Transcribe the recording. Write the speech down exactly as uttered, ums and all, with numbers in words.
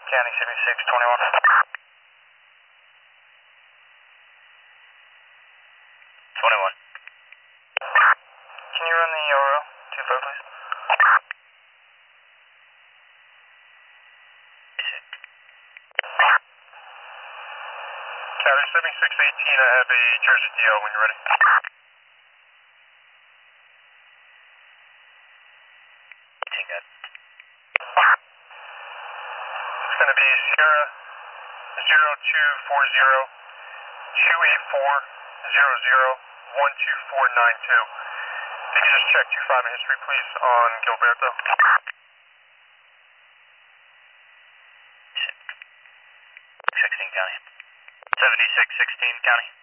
County seventy-six twenty-one. twenty-one. Can you run the O R L? two five, please. County seventy-six eighteen, I have a Jersey D L when you're ready. It's going to be Sierra zero two four zero two eight four zero zero one two four nine two. If you could just check two five in history, please, on Gilberto. sixteen County. seventy-six sixteen County.